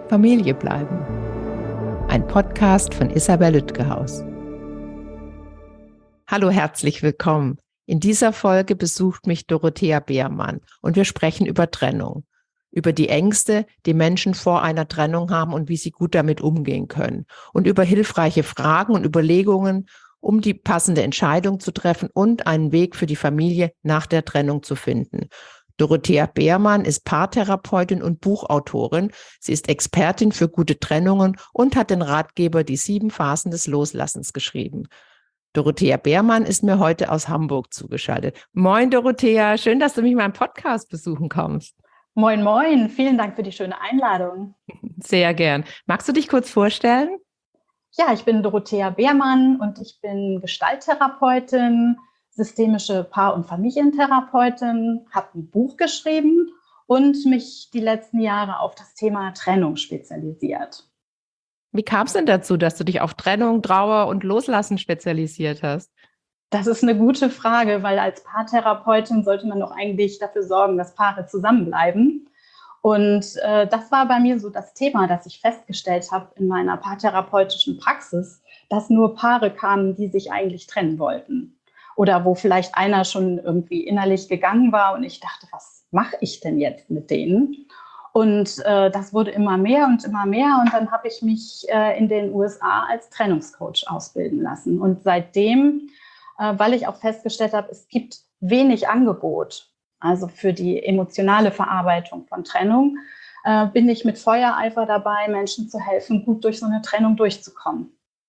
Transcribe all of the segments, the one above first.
Familie bleiben. Ein Podcast von Isabel Lütgehaus. Hallo, herzlich willkommen. In dieser Folge besucht mich Dorothea Beermann und wir sprechen über Trennung, über die Ängste, die Menschen vor einer Trennung haben und wie sie gut damit umgehen können und über hilfreiche Fragen und Überlegungen, um die passende Entscheidung zu treffen und einen Weg für die Familie nach der Trennung zu finden. Dorothea Beermann ist Paartherapeutin und Buchautorin. Sie ist Expertin für gute Trennungen und hat den Ratgeber Die 7 Phasen des Loslassens geschrieben. Dorothea Beermann ist mir heute aus Hamburg zugeschaltet. Moin Dorothea, schön, dass du mich in meinem Podcast besuchen kommst. Moin, moin, vielen Dank für die schöne Einladung. Sehr gern. Magst du dich kurz vorstellen? Ja, ich bin Dorothea Beermann und ich bin Gestalttherapeutin, systemische Paar- und Familientherapeutin, habe ein Buch geschrieben und mich die letzten Jahre auf das Thema Trennung spezialisiert. Wie kam es denn dazu, dass du dich auf Trennung, Trauer und Loslassen spezialisiert hast? Das ist eine gute Frage, weil als Paartherapeutin sollte man doch eigentlich dafür sorgen, dass Paare zusammenbleiben. Und das war bei mir so das Thema, das ich festgestellt habe in meiner paartherapeutischen Praxis, dass nur Paare kamen, die sich eigentlich trennen wollten. Oder wo vielleicht einer schon irgendwie innerlich gegangen war und ich dachte, was mache ich denn jetzt mit denen? Und das wurde immer mehr und immer mehr. Und dann habe ich mich in den USA als Trennungscoach ausbilden lassen. Und seitdem, weil ich auch festgestellt habe, es gibt wenig Angebot, also für die emotionale Verarbeitung von Trennung, bin ich mit Feuereifer dabei, Menschen zu helfen, gut durch so eine Trennung durchzukommen.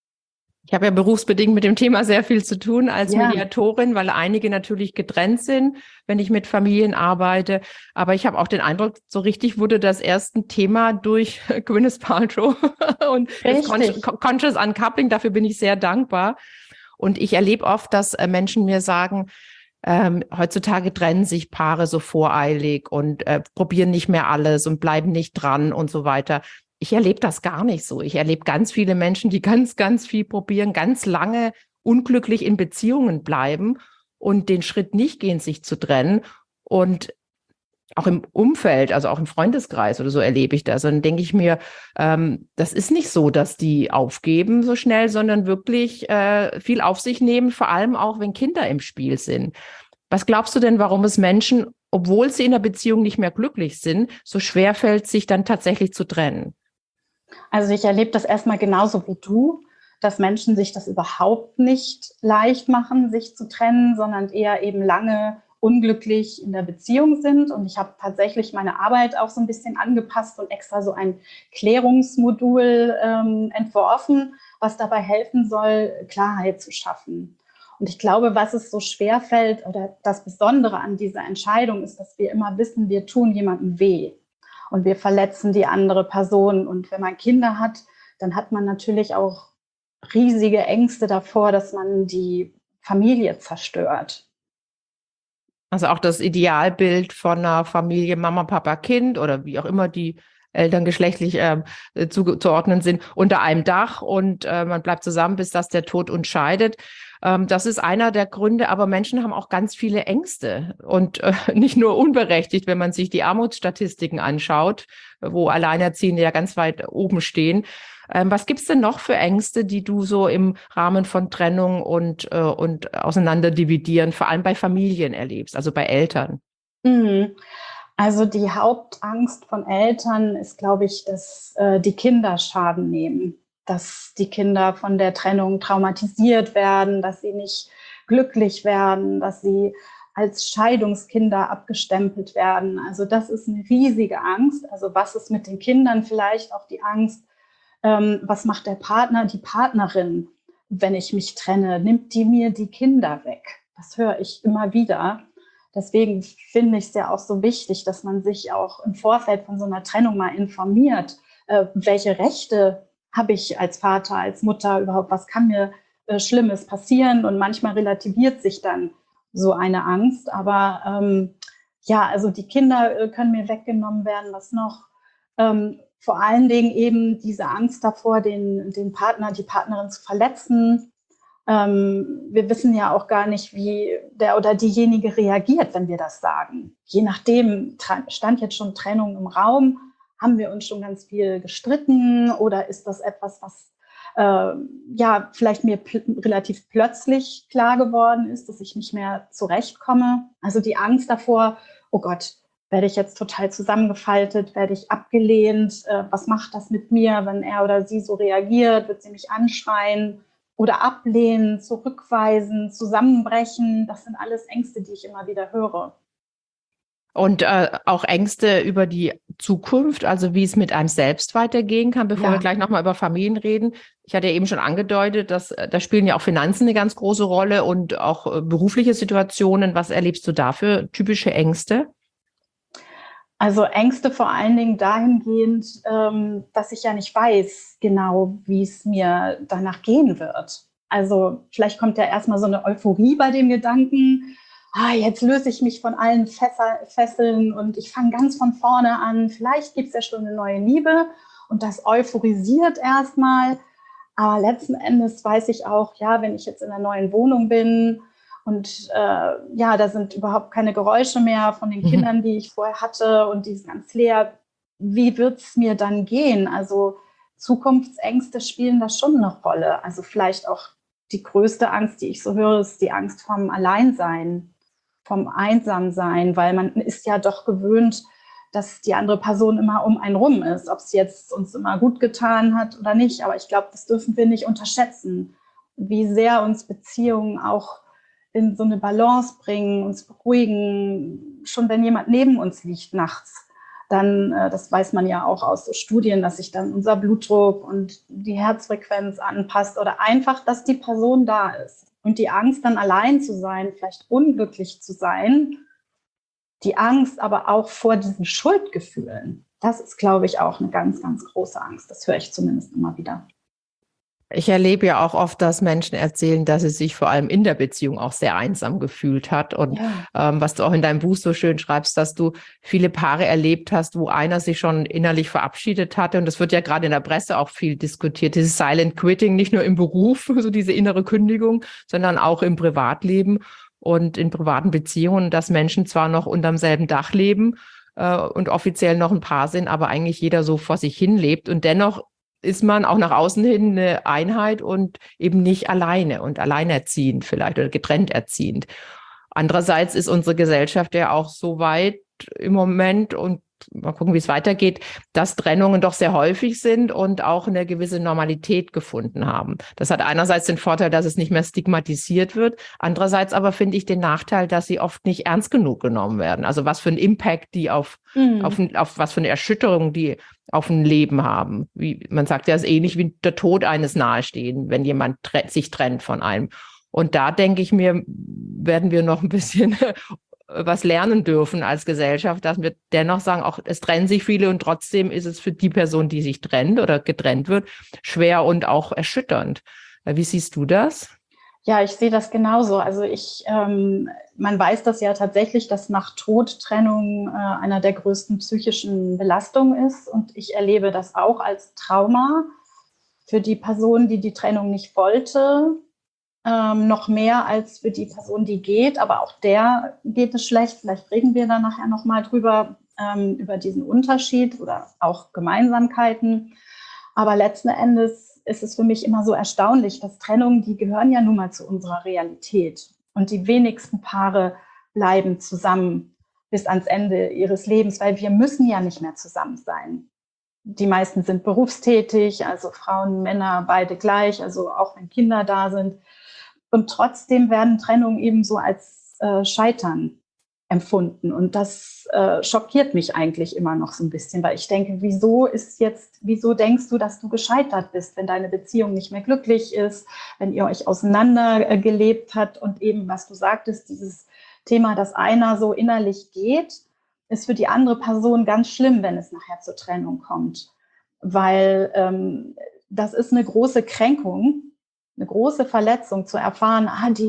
Ich habe ja berufsbedingt mit dem Thema sehr viel zu tun als Mediatorin, weil einige natürlich getrennt sind, wenn ich mit Familien arbeite. Aber ich habe auch den Eindruck, so richtig wurde das erst ein Thema durch Gwyneth Paltrow und das Conscious Uncoupling. Dafür bin ich sehr dankbar. Und ich erlebe oft, dass Menschen mir sagen, heutzutage trennen sich Paare so voreilig und probieren nicht mehr alles und bleiben nicht dran und so weiter. Ich erlebe das gar nicht so. Ich erlebe ganz viele Menschen, die ganz, ganz viel probieren, ganz lange unglücklich in Beziehungen bleiben und den Schritt nicht gehen, sich zu trennen. Und auch im Umfeld, also auch im Freundeskreis oder so erlebe ich das. Und dann denke ich mir, das ist nicht so, dass die aufgeben so schnell, sondern wirklich viel auf sich nehmen, vor allem auch, wenn Kinder im Spiel sind. Was glaubst du denn, warum es Menschen, obwohl sie in der Beziehung nicht mehr glücklich sind, so schwer fällt, sich dann tatsächlich zu trennen? Also ich erlebe das erstmal genauso wie du, dass Menschen sich das überhaupt nicht leicht machen, sich zu trennen, sondern eher eben lange unglücklich in der Beziehung sind. Und ich habe tatsächlich meine Arbeit auch so ein bisschen angepasst und extra so ein Klärungsmodul entworfen, was dabei helfen soll, Klarheit zu schaffen. Und ich glaube, was es so schwer fällt oder das Besondere an dieser Entscheidung ist, dass wir immer wissen, wir tun jemandem weh. Und wir verletzen die andere Person. Und wenn man Kinder hat, dann hat man natürlich auch riesige Ängste davor, dass man die Familie zerstört. Also auch das Idealbild von einer Familie, Mama, Papa, Kind oder wie auch immer die Eltern geschlechtlich zuzuordnen sind, unter einem Dach und man bleibt zusammen, bis dass der Tod uns scheidet. Das ist einer der Gründe, aber Menschen haben auch ganz viele Ängste und nicht nur unberechtigt, wenn man sich die Armutsstatistiken anschaut, wo Alleinerziehende ja ganz weit oben stehen. Was gibt's denn noch für Ängste, die du so im Rahmen von Trennung und Auseinanderdividieren, vor allem bei Familien erlebst, also bei Eltern? Also die Hauptangst von Eltern ist, glaube ich, dass die Kinder Schaden nehmen, dass die Kinder von der Trennung traumatisiert werden, dass sie nicht glücklich werden, dass sie als Scheidungskinder abgestempelt werden. Also das ist eine riesige Angst. Also was ist mit den Kindern? Vielleicht auch die Angst, was macht der Partner, die Partnerin, wenn ich mich trenne? Nimmt die mir die Kinder weg? Das höre ich immer wieder. Deswegen finde ich es ja auch so wichtig, dass man sich auch im Vorfeld von so einer Trennung mal informiert. Welche Rechte habe ich als Vater, als Mutter überhaupt? Was kann mir Schlimmes passieren? Und manchmal relativiert sich dann so eine Angst. Aber ja, also die Kinder können mir weggenommen werden. Was noch? Vor allen Dingen eben diese Angst davor, den Partner, die Partnerin zu verletzen. Wir wissen ja auch gar nicht, wie der oder diejenige reagiert, wenn wir das sagen. Je nachdem stand jetzt schon Trennung im Raum. Haben wir uns schon ganz viel gestritten oder ist das etwas, was vielleicht mir relativ plötzlich klar geworden ist, dass ich nicht mehr zurechtkomme? Also die Angst davor, oh Gott, werde ich jetzt total zusammengefaltet, werde ich abgelehnt, was macht das mit mir, wenn er oder sie so reagiert, wird sie mich anschreien oder ablehnen, zurückweisen, zusammenbrechen? Das sind alles Ängste, die ich immer wieder höre. Und auch Ängste über die Zukunft, also wie es mit einem selbst weitergehen kann, bevor wir gleich nochmal über Familien reden. Ich hatte ja eben schon angedeutet, dass da spielen ja auch Finanzen eine ganz große Rolle und auch berufliche Situationen. Was erlebst du da für typische Ängste? Also Ängste vor allen Dingen dahingehend, dass ich ja nicht weiß genau, wie es mir danach gehen wird. Also vielleicht kommt ja erstmal so eine Euphorie bei dem Gedanken, jetzt löse ich mich von allen Fesseln und ich fange ganz von vorne an. Vielleicht gibt es ja schon eine neue Liebe und das euphorisiert erstmal. Aber letzten Endes weiß ich auch, wenn ich jetzt in einer neuen Wohnung bin und da sind überhaupt keine Geräusche mehr von den Kindern, die ich vorher hatte und die ist ganz leer. Wie wird es mir dann gehen? Also Zukunftsängste spielen da schon eine Rolle. Also vielleicht auch die größte Angst, die ich so höre, ist die Angst vom Alleinsein, vom Einsamsein, weil man ist ja doch gewöhnt, dass die andere Person immer um einen rum ist, ob es jetzt uns immer gut getan hat oder nicht. Aber ich glaube, das dürfen wir nicht unterschätzen, wie sehr uns Beziehungen auch in so eine Balance bringen, uns beruhigen. Schon wenn jemand neben uns liegt nachts, dann, das weiß man ja auch aus so Studien, dass sich dann unser Blutdruck und die Herzfrequenz anpasst oder einfach, dass die Person da ist. Und die Angst, dann allein zu sein, vielleicht unglücklich zu sein, die Angst aber auch vor diesen Schuldgefühlen, das ist, glaube ich, auch eine ganz, ganz große Angst. Das höre ich zumindest immer wieder. Ich erlebe ja auch oft, dass Menschen erzählen, dass sie sich vor allem in der Beziehung auch sehr einsam gefühlt hat. Und was du auch in deinem Buch so schön schreibst, dass du viele Paare erlebt hast, wo einer sich schon innerlich verabschiedet hatte. Und das wird ja gerade in der Presse auch viel diskutiert, dieses Silent Quitting, nicht nur im Beruf, so diese innere Kündigung, sondern auch im Privatleben und in privaten Beziehungen, dass Menschen zwar noch unterm selben Dach leben und offiziell noch ein Paar sind, aber eigentlich jeder so vor sich hin lebt und dennoch ist man auch nach außen hin eine Einheit und eben nicht alleine und alleinerziehend vielleicht oder getrennt erziehend. Andererseits ist unsere Gesellschaft ja auch so weit im Moment und mal gucken, wie es weitergeht, dass Trennungen doch sehr häufig sind und auch eine gewisse Normalität gefunden haben. Das hat einerseits den Vorteil, dass es nicht mehr stigmatisiert wird, andererseits aber finde ich den Nachteil, dass sie oft nicht ernst genug genommen werden. Also was für einen Impact die auf was für eine Erschütterung die auf ein Leben haben. Wie man sagt ja, es ist ähnlich wie der Tod eines Nahestehenden, wenn jemand sich trennt von einem. Und da denke ich mir, werden wir noch ein bisschen was lernen dürfen als Gesellschaft, dass wir dennoch sagen, auch es trennen sich viele und trotzdem ist es für die Person, die sich trennt oder getrennt wird, schwer und auch erschütternd. Wie siehst du das? Ja, ich sehe das genauso. Also man weiß das ja tatsächlich, dass nach Tod Trennung einer der größten psychischen Belastungen ist. Und ich erlebe das auch als Trauma für die Person, die die Trennung nicht wollte, noch mehr als für die Person, die geht. Aber auch der geht es schlecht. Vielleicht reden wir dann nachher nochmal drüber, über diesen Unterschied oder auch Gemeinsamkeiten. Aber letzten Endes ist es für mich immer so erstaunlich, dass Trennungen, die gehören ja nun mal zu unserer Realität. Und die wenigsten Paare bleiben zusammen bis ans Ende ihres Lebens, weil wir müssen ja nicht mehr zusammen sein. Die meisten sind berufstätig, also Frauen, Männer, beide gleich, also auch wenn Kinder da sind. Und trotzdem werden Trennungen eben so als Scheitern empfunden. Und das schockiert mich eigentlich immer noch so ein bisschen, weil ich denke, wieso denkst du, dass du gescheitert bist, wenn deine Beziehung nicht mehr glücklich ist, wenn ihr euch auseinandergelebt habt und eben, was du sagtest, dieses Thema, dass einer so innerlich geht, ist für die andere Person ganz schlimm, wenn es nachher zur Trennung kommt, weil das ist eine große Kränkung, eine große Verletzung zu erfahren,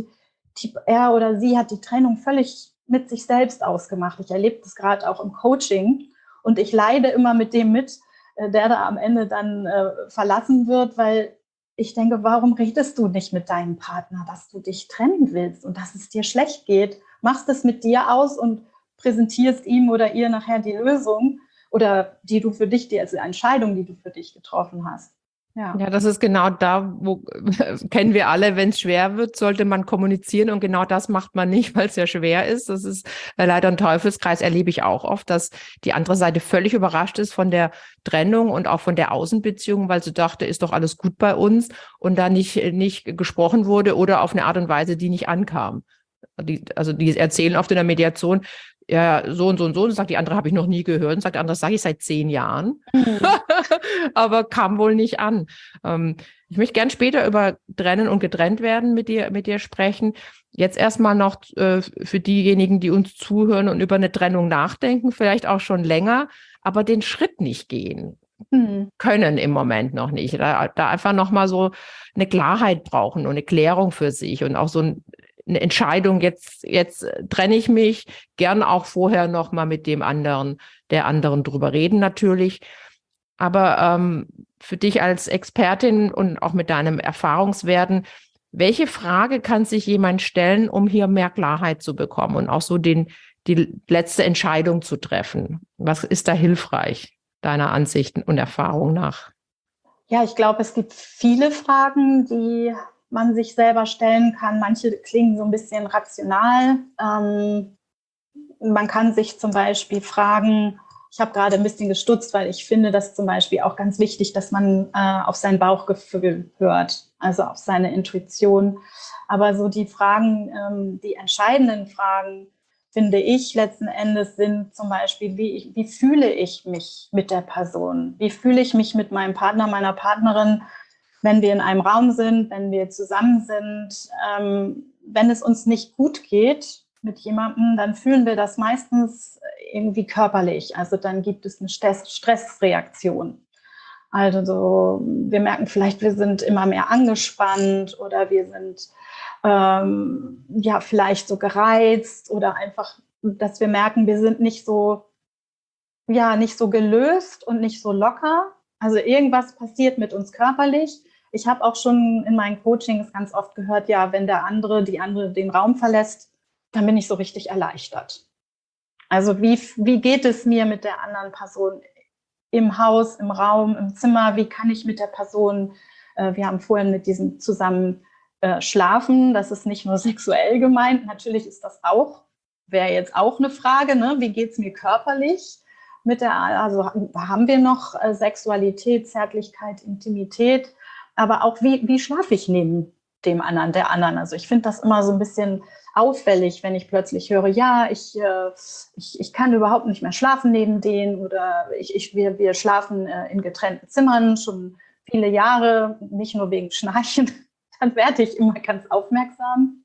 er oder sie hat die Trennung völlig mit sich selbst ausgemacht. Ich erlebe das gerade auch im Coaching und ich leide immer mit dem mit, der da am Ende dann verlassen wird, weil ich denke, warum redest du nicht mit deinem Partner, dass du dich trennen willst und dass es dir schlecht geht? Machst es mit dir aus und präsentierst ihm oder ihr nachher die Lösung oder die du für dich, also Entscheidung, die du für dich getroffen hast. Ja, das ist genau da, wo kennen wir alle, wenn es schwer wird, sollte man kommunizieren und genau das macht man nicht, weil es ja schwer ist. Das ist leider ein Teufelskreis, erlebe ich auch oft, dass die andere Seite völlig überrascht ist von der Trennung und auch von der Außenbeziehung, weil sie dachte, ist doch alles gut bei uns und da nicht gesprochen wurde oder auf eine Art und Weise, die nicht ankam. Die erzählen oft in der Mediation, ja, so und so und so. Und sagt die andere, habe ich noch nie gehört. Und sagt die andere, das sage ich seit 10 Jahren. Mhm. Aber kam wohl nicht an. Ich möchte gern später über Trennen und getrennt werden mit dir sprechen. Jetzt erstmal noch für diejenigen, die uns zuhören und über eine Trennung nachdenken, vielleicht auch schon länger, aber den Schritt nicht gehen können im Moment noch nicht. Da einfach nochmal so eine Klarheit brauchen und eine Klärung für sich und auch so eine Entscheidung, jetzt trenne ich mich, gern auch vorher noch mal mit der anderen drüber reden natürlich. Aber für dich als Expertin und auch mit deinem Erfahrungswerten, welche Frage kann sich jemand stellen, um hier mehr Klarheit zu bekommen und auch so die letzte Entscheidung zu treffen? Was ist da hilfreich, deiner Ansicht und Erfahrung nach? Ja, ich glaube, es gibt viele Fragen, die man sich selber stellen kann. Manche klingen so ein bisschen rational. Man kann sich zum Beispiel fragen, ich habe gerade ein bisschen gestutzt, weil ich finde das zum Beispiel auch ganz wichtig, dass man auf sein Bauchgefühl hört, also auf seine Intuition. Aber so die Fragen, die entscheidenden Fragen, finde ich letzten Endes, sind zum Beispiel, wie fühle ich mich mit der Person? Wie fühle ich mich mit meinem Partner, meiner Partnerin, wenn wir in einem Raum sind, wenn wir zusammen sind? Wenn es uns nicht gut geht mit jemandem, dann fühlen wir das meistens irgendwie körperlich. Also dann gibt es eine Stressreaktion. Also wir merken vielleicht, wir sind immer mehr angespannt oder wir sind vielleicht so gereizt oder einfach, dass wir merken, wir sind nicht so gelöst und nicht so locker. Also irgendwas passiert mit uns körperlich. Ich habe auch schon in meinen Coachings ganz oft gehört, ja, wenn die andere den Raum verlässt, dann bin ich so richtig erleichtert. Also wie geht es mir mit der anderen Person im Haus, im Raum, im Zimmer? Wie kann ich mit der Person, wir haben vorhin mit diesem zusammen schlafen, das ist nicht nur sexuell gemeint, natürlich ist das auch, wäre jetzt auch eine Frage, ne? Wie geht es mir körperlich? Also haben wir noch Sexualität, Zärtlichkeit, Intimität, aber auch wie schlafe ich neben dem anderen, der anderen? Also ich finde das immer so ein bisschen auffällig, wenn ich plötzlich höre, ja, ich kann überhaupt nicht mehr schlafen neben denen oder wir schlafen in getrennten Zimmern schon viele Jahre, nicht nur wegen Schnarchen, dann werde ich immer ganz aufmerksam.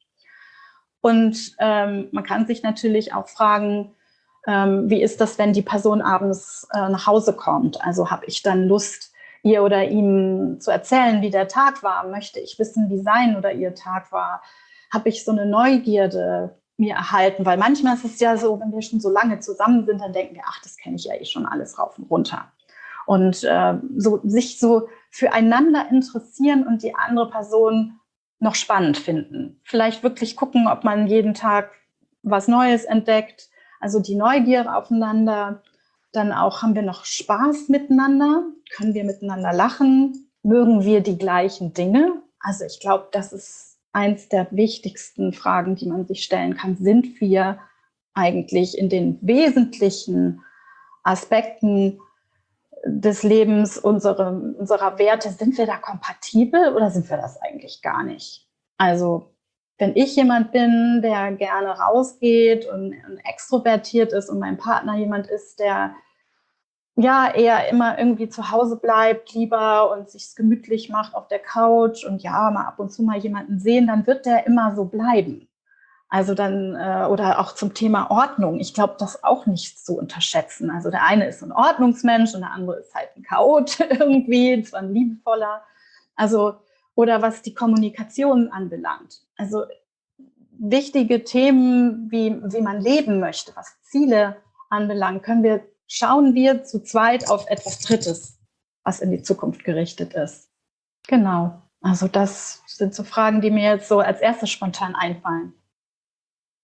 Und man kann sich natürlich auch fragen, wie ist das, wenn die Person abends nach Hause kommt? Also habe ich dann Lust, ihr oder ihm zu erzählen, wie der Tag war? Möchte ich wissen, wie sein oder ihr Tag war? Habe ich so eine Neugierde mir erhalten? Weil manchmal ist es ja so, wenn wir schon so lange zusammen sind, dann denken wir, ach, das kenne ich ja eh schon alles rauf und runter. Und sich so füreinander interessieren und die andere Person noch spannend finden. Vielleicht wirklich gucken, ob man jeden Tag was Neues entdeckt. Also die Neugier aufeinander. Dann auch, haben wir noch Spaß miteinander? Können wir miteinander lachen? Mögen wir die gleichen Dinge? Also ich glaube, das ist eins der wichtigsten Fragen, die man sich stellen kann. Sind wir eigentlich in den wesentlichen Aspekten des Lebens, unserer Werte, sind wir da kompatibel oder sind wir das eigentlich gar nicht? Also wenn ich jemand bin, der gerne rausgeht und extrovertiert ist und mein Partner jemand ist, der ja eher immer irgendwie zu Hause bleibt, lieber und sich gemütlich macht auf der Couch und ja, mal ab und zu mal jemanden sehen, dann wird der immer so bleiben. Also dann, oder auch zum Thema Ordnung. Ich glaube, das auch nicht zu unterschätzen. Also der eine ist ein Ordnungsmensch und der andere ist halt ein Chaot irgendwie, zwar ein liebevoller. Also, oder was die Kommunikation anbelangt. Also wichtige Themen, wie man leben möchte, was Ziele anbelangt, schauen wir zu zweit auf etwas Drittes, was in die Zukunft gerichtet ist. Genau. Also das sind so Fragen, die mir jetzt so als erstes spontan einfallen.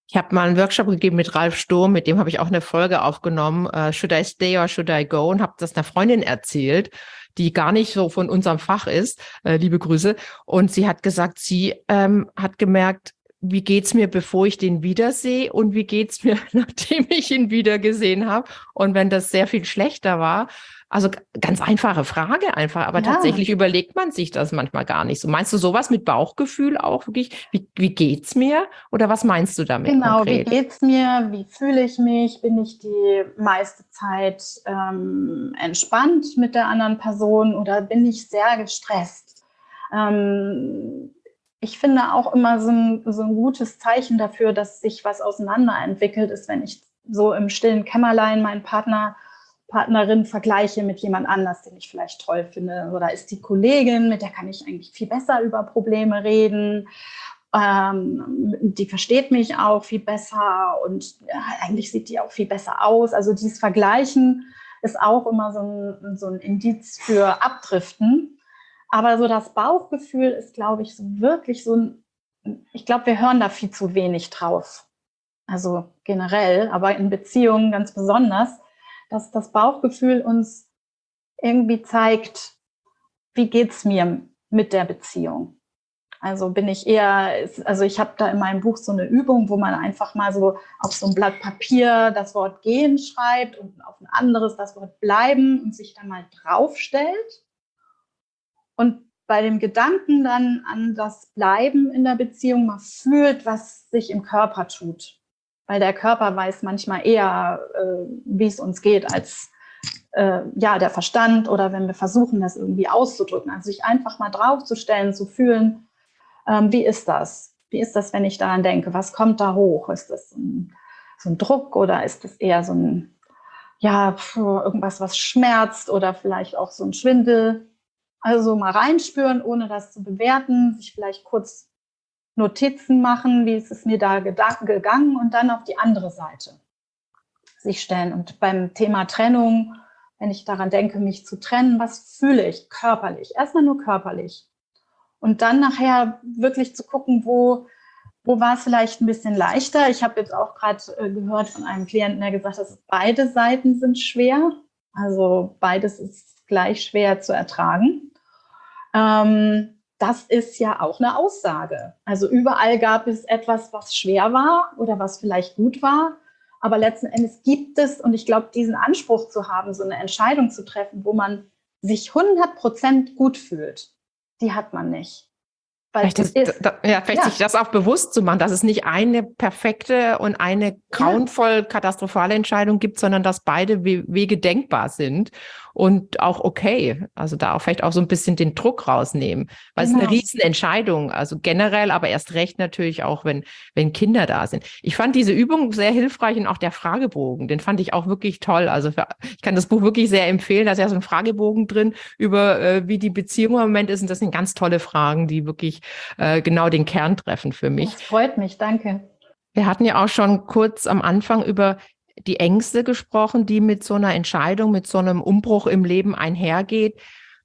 Ich habe mal einen Workshop gegeben mit Ralf Sturm, mit dem habe ich auch eine Folge aufgenommen, Should I Stay or Should I Go? Und habe das einer Freundin erzählt, die gar nicht so von unserem Fach ist, liebe Grüße. Und sie hat gesagt, sie hat gemerkt, wie geht's mir, bevor ich den wiedersehe und wie geht's mir, nachdem ich ihn wiedergesehen habe. Und wenn das sehr viel schlechter war, also ganz einfache Frage einfach, aber tatsächlich überlegt man sich das manchmal gar nicht so. Meinst du sowas mit Bauchgefühl auch wirklich? Wie geht's mir? Oder was meinst du damit Genau, wie konkret? geht's mir? Wie fühle ich mich? Bin ich die meiste Zeit entspannt mit der anderen Person oder bin ich sehr gestresst? Ich finde auch immer so ein gutes Zeichen dafür, dass sich was auseinanderentwickelt ist, wenn ich so im stillen Kämmerlein meinen Partnerin vergleiche mit jemand anders, den ich vielleicht toll finde. Oder ist die Kollegin, mit der kann ich eigentlich viel besser über Probleme reden. Die versteht mich auch viel besser und eigentlich sieht die auch viel besser aus. Also dieses Vergleichen ist auch immer so ein Indiz für Abdriften. Aber so das Bauchgefühl ist, glaube ich, so wirklich ich glaube, wir hören da viel zu wenig drauf. Also generell, aber in Beziehungen ganz besonders, dass das Bauchgefühl uns irgendwie zeigt, wie geht's mir mit der Beziehung. Also ich habe da in meinem Buch so eine Übung, wo man einfach mal so auf so ein Blatt Papier das Wort gehen schreibt und auf ein anderes das Wort bleiben und sich dann mal draufstellt. Und bei dem Gedanken dann an das Bleiben in der Beziehung mal fühlt, was sich im Körper tut. Weil der Körper weiß manchmal eher, wie es uns geht, als der Verstand oder wenn wir versuchen, das irgendwie auszudrücken. Also sich einfach mal draufzustellen, zu fühlen, wie ist das? Wie ist das, wenn ich daran denke? Was kommt da hoch? Ist das so ein Druck oder ist das eher so ein, irgendwas, was schmerzt oder vielleicht auch so ein Schwindel? Also mal reinspüren, ohne das zu bewerten, sich vielleicht kurz Notizen machen, wie ist es mir da gegangen und dann auf die andere Seite sich stellen. Und beim Thema Trennung, wenn ich daran denke, mich zu trennen, was fühle ich körperlich? Erstmal nur körperlich. Und dann nachher wirklich zu gucken, wo war es vielleicht ein bisschen leichter. Ich habe jetzt auch gerade gehört von einem Klienten, der gesagt hat, dass beide Seiten sind schwer. Also beides ist gleich schwer zu ertragen. Das ist ja auch eine Aussage. Also überall gab es etwas, was schwer war oder was vielleicht gut war. Aber letzten Endes gibt es, und ich glaube, diesen Anspruch zu haben, so eine Entscheidung zu treffen, wo man sich 100% gut fühlt, die hat man nicht. Vielleicht sich das auch bewusst zu machen, dass es nicht eine perfekte und eine grauenvoll katastrophale Entscheidung gibt, sondern dass beide Wege denkbar sind und auch okay. Also da auch vielleicht auch so ein bisschen den Druck rausnehmen, weil es eine Riesenentscheidung, also generell, aber erst recht natürlich auch, wenn Kinder da sind. Ich fand diese Übung sehr hilfreich und auch der Fragebogen, den fand ich auch wirklich toll. Also ich kann das Buch wirklich sehr empfehlen. Da ist ja so ein Fragebogen drin über wie die Beziehung im Moment ist und das sind ganz tolle Fragen, die wirklich genau den Kern treffen für mich. Das freut mich, danke. Wir hatten ja auch schon kurz am Anfang über die Ängste gesprochen, die mit so einer Entscheidung, mit so einem Umbruch im Leben einhergeht.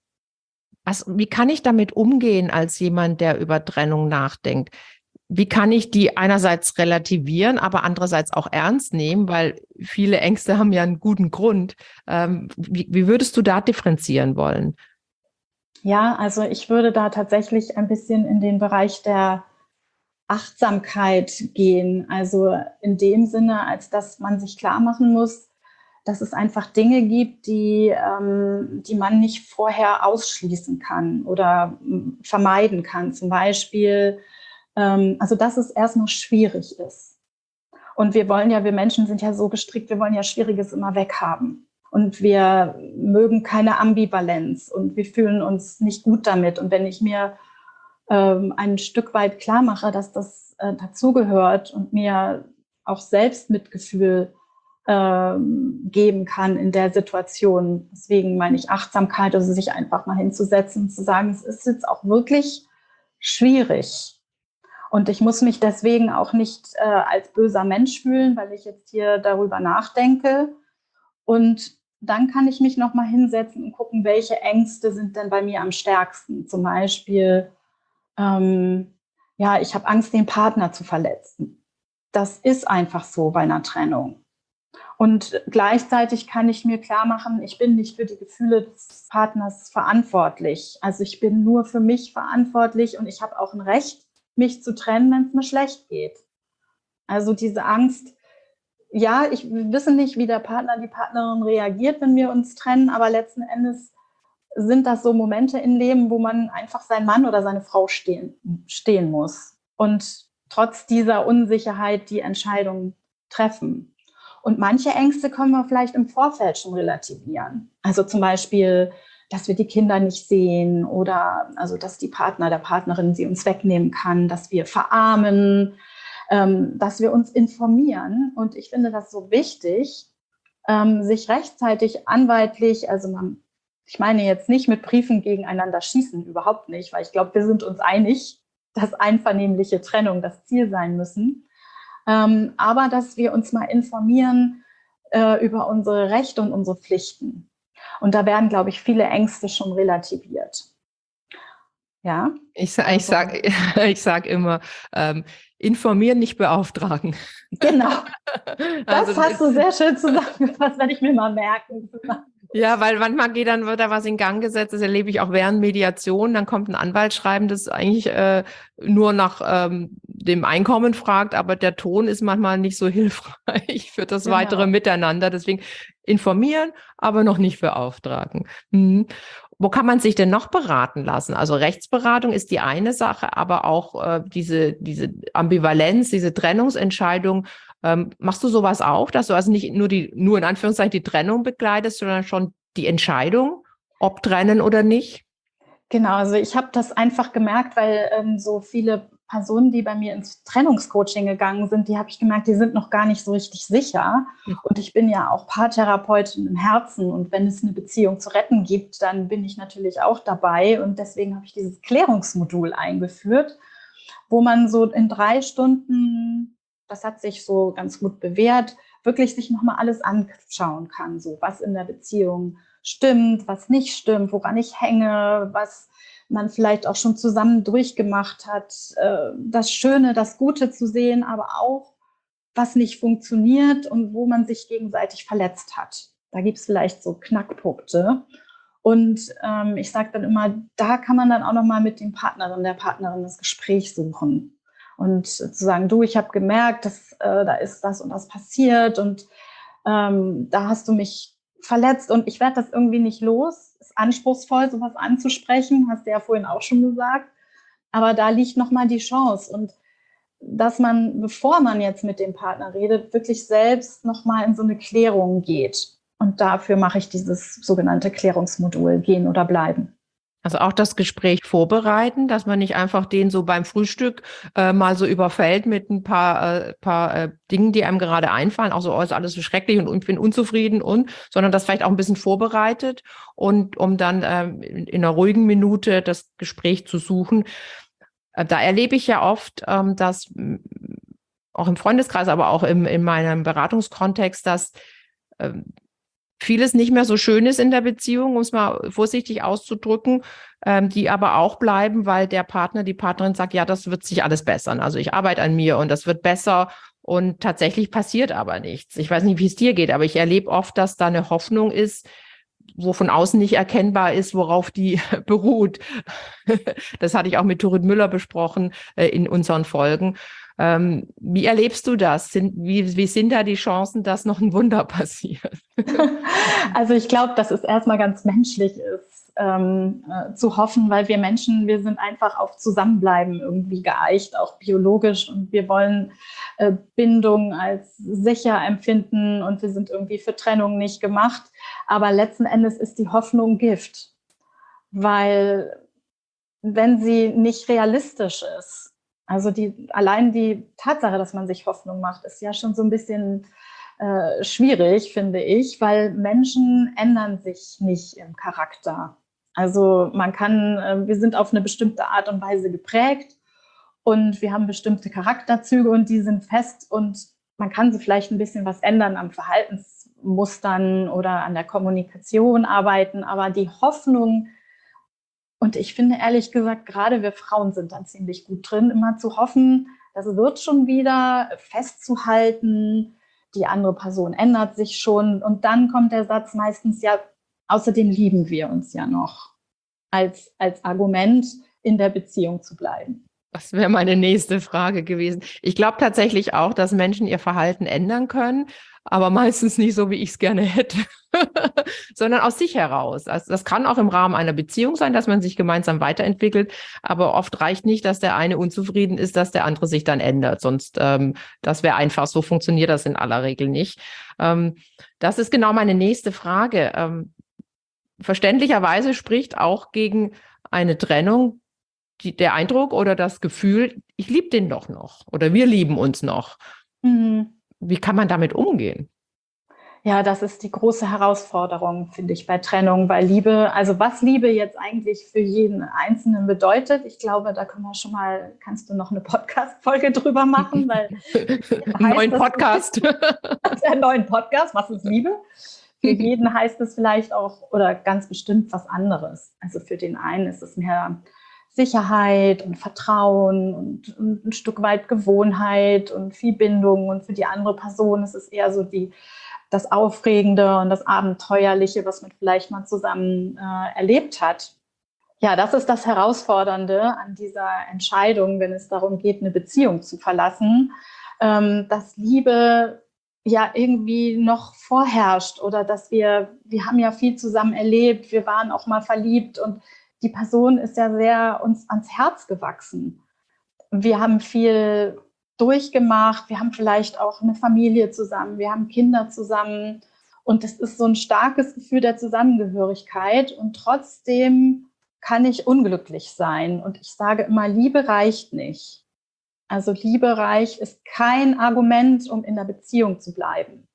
Wie kann ich damit umgehen als jemand, der über Trennung nachdenkt? Wie kann ich die einerseits relativieren, aber andererseits auch ernst nehmen, weil viele Ängste haben ja einen guten Grund. Wie würdest du da differenzieren wollen? Ja, also ich würde da tatsächlich ein bisschen in den Bereich der Achtsamkeit gehen. Also in dem Sinne, als dass man sich klar machen muss, dass es einfach Dinge gibt, die man nicht vorher ausschließen kann oder vermeiden kann. Zum Beispiel, also dass es erstmal schwierig ist. Und wir Menschen sind ja so gestrickt, wir wollen ja Schwieriges immer weghaben. Und wir mögen keine Ambivalenz und wir fühlen uns nicht gut damit. Und wenn ich mir ein Stück weit klar mache, dass das dazugehört und mir auch Selbstmitgefühl geben kann in der Situation. Deswegen meine ich Achtsamkeit, also sich einfach mal hinzusetzen und zu sagen, es ist jetzt auch wirklich schwierig. Und ich muss mich deswegen auch nicht als böser Mensch fühlen, weil ich jetzt hier darüber nachdenke. Und dann kann ich mich nochmal hinsetzen und gucken, welche Ängste sind denn bei mir am stärksten. Zum Beispiel, ich habe Angst, den Partner zu verletzen. das ist einfach so bei einer Trennung. Und gleichzeitig kann ich mir klar machen, ich bin nicht für die Gefühle des Partners verantwortlich. Also ich bin nur für mich verantwortlich und ich habe auch ein Recht, mich zu trennen, wenn es mir schlecht geht. Also diese Angst, ja, wir wissen nicht, wie der Partner, die Partnerin reagiert, wenn wir uns trennen, aber letzten Endes sind das so Momente im Leben, wo man einfach seinen Mann oder seine Frau stehen muss und trotz dieser Unsicherheit die Entscheidung treffen. Und manche Ängste können wir vielleicht im Vorfeld schon relativieren. Also zum Beispiel, dass wir die Kinder nicht sehen oder also dass die Partner, der Partnerin sie uns wegnehmen kann, dass wir verarmen, dass wir uns informieren. Und ich finde das so wichtig, sich rechtzeitig anwaltlich, ich meine jetzt nicht mit Briefen gegeneinander schießen, überhaupt nicht, weil ich glaube, wir sind uns einig, dass einvernehmliche Trennung das Ziel sein müssen. Aber dass wir uns mal informieren über unsere Rechte und unsere Pflichten. Und da werden, glaube ich, viele Ängste schon relativiert. Ja. Ich sag immer, informieren, nicht beauftragen. Genau. Das hast du sehr schön zusammengefasst, werde ich mir mal merken. Ja, weil manchmal wird da was in Gang gesetzt, das erlebe ich auch während Mediation, dann kommt ein Anwaltsschreiben, das eigentlich nur nach dem Einkommen fragt, aber der Ton ist manchmal nicht so hilfreich für das weitere Miteinander. Deswegen informieren, aber noch nicht beauftragen. Wo kann man sich denn noch beraten lassen? Also Rechtsberatung ist die eine Sache, aber auch diese Ambivalenz, diese Trennungsentscheidung. Machst du sowas auch, dass du also nicht nur in Anführungszeichen die Trennung begleitest, sondern schon die Entscheidung, ob trennen oder nicht? Genau, also ich habe das einfach gemerkt, weil so viele Personen, die bei mir ins Trennungscoaching gegangen sind, die habe ich gemerkt, die sind noch gar nicht so richtig sicher. Und ich bin ja auch Paartherapeutin im Herzen. Und wenn es eine Beziehung zu retten gibt, dann bin ich natürlich auch dabei. Und deswegen habe ich dieses Klärungsmodul eingeführt, wo man so in 3 Stunden, das hat sich so ganz gut bewährt, wirklich sich nochmal alles anschauen kann, so was in der Beziehung stimmt, was nicht stimmt, woran ich hänge, was man vielleicht auch schon zusammen durchgemacht hat, das Schöne, das Gute zu sehen, aber auch, was nicht funktioniert und wo man sich gegenseitig verletzt hat. Da gibt es vielleicht so Knackpunkte. Und ich sage dann immer, da kann man dann auch nochmal mit der Partnerin das Gespräch suchen. Und zu sagen, du, ich habe gemerkt, dass da ist das und das passiert und da hast du mich verletzt und ich werde das irgendwie nicht los. Ist anspruchsvoll, sowas anzusprechen, hast du ja vorhin auch schon gesagt. Aber da liegt nochmal die Chance und dass man, bevor man jetzt mit dem Partner redet, wirklich selbst nochmal in so eine Klärung geht. Und dafür mache ich dieses sogenannte Klärungsmodul, gehen oder bleiben. Also auch das Gespräch vorbereiten, dass man nicht einfach den so beim Frühstück mal so überfällt mit ein paar Dingen, die einem gerade einfallen, auch so, oh, ist alles so schrecklich und ich bin unzufrieden sondern das vielleicht auch ein bisschen vorbereitet und um dann in einer ruhigen Minute das Gespräch zu suchen. Da erlebe ich ja oft, dass auch im Freundeskreis, aber auch in meinem Beratungskontext, dass vieles nicht mehr so schön ist in der Beziehung, um es mal vorsichtig auszudrücken, die aber auch bleiben, weil der Partner, die Partnerin sagt, ja, das wird sich alles bessern. Also ich arbeite an mir und das wird besser und tatsächlich passiert aber nichts. Ich weiß nicht, wie es dir geht, aber ich erlebe oft, dass da eine Hoffnung ist, wo von außen nicht erkennbar ist, worauf die beruht. Das hatte ich auch mit Turit Müller besprochen in unseren Folgen. Wie erlebst du das? Wie sind da die Chancen, dass noch ein Wunder passiert? Also ich glaube, dass es erstmal ganz menschlich ist, zu hoffen, weil wir Menschen, wir sind einfach auf Zusammenbleiben irgendwie geeicht, auch biologisch. Und wir wollen Bindung als sicher empfinden und wir sind irgendwie für Trennung nicht gemacht. Aber letzten Endes ist die Hoffnung Gift, weil wenn sie nicht realistisch ist, also allein die Tatsache, dass man sich Hoffnung macht, ist ja schon so ein bisschen schwierig, finde ich, weil Menschen ändern sich nicht im Charakter. Also wir sind auf eine bestimmte Art und Weise geprägt und wir haben bestimmte Charakterzüge und die sind fest und man kann so vielleicht ein bisschen was ändern am Verhaltensmustern oder an der Kommunikation arbeiten, aber die Hoffnung, und ich finde ehrlich gesagt, gerade wir Frauen sind dann ziemlich gut drin, immer zu hoffen, das wird schon wieder, festzuhalten, die andere Person ändert sich schon. Und dann kommt der Satz meistens, ja, außerdem lieben wir uns ja noch, als Argument in der Beziehung zu bleiben. Das wäre meine nächste Frage gewesen. Ich glaube tatsächlich auch, dass Menschen ihr Verhalten ändern können, aber meistens nicht so, wie ich es gerne hätte, sondern aus sich heraus. Also das kann auch im Rahmen einer Beziehung sein, dass man sich gemeinsam weiterentwickelt, aber oft reicht nicht, dass der eine unzufrieden ist, dass der andere sich dann ändert. Sonst, das wäre einfach, so funktioniert das in aller Regel nicht. Das ist genau meine nächste Frage. Verständlicherweise spricht auch gegen eine Trennung der Eindruck oder das Gefühl, ich liebe den doch noch oder wir lieben uns noch. Mhm. Wie kann man damit umgehen? Ja, das ist die große Herausforderung, finde ich, bei Trennung, weil Liebe, also was Liebe jetzt eigentlich für jeden Einzelnen bedeutet, ich glaube, da kannst du noch eine Podcast-Folge drüber machen, weil einen neuen Podcast. Einen neuen Podcast, was ist Liebe? Für jeden heißt es vielleicht auch oder ganz bestimmt was anderes. Also für den einen ist es mehr Sicherheit und Vertrauen und ein Stück weit Gewohnheit und viel Bindung. Und für die andere Person ist es eher so das Aufregende und das Abenteuerliche, was man vielleicht mal zusammen erlebt hat. Ja, das ist das Herausfordernde an dieser Entscheidung, wenn es darum geht, eine Beziehung zu verlassen, dass Liebe ja irgendwie noch vorherrscht oder dass wir haben ja viel zusammen erlebt, wir waren auch mal verliebt und die Person ist ja sehr uns ans Herz gewachsen. Wir haben viel durchgemacht, wir haben vielleicht auch eine Familie zusammen, wir haben Kinder zusammen und es ist so ein starkes Gefühl der Zusammengehörigkeit und trotzdem kann ich unglücklich sein und ich sage immer, Liebe reicht nicht. Also Liebe reicht ist kein Argument, um in der Beziehung zu bleiben.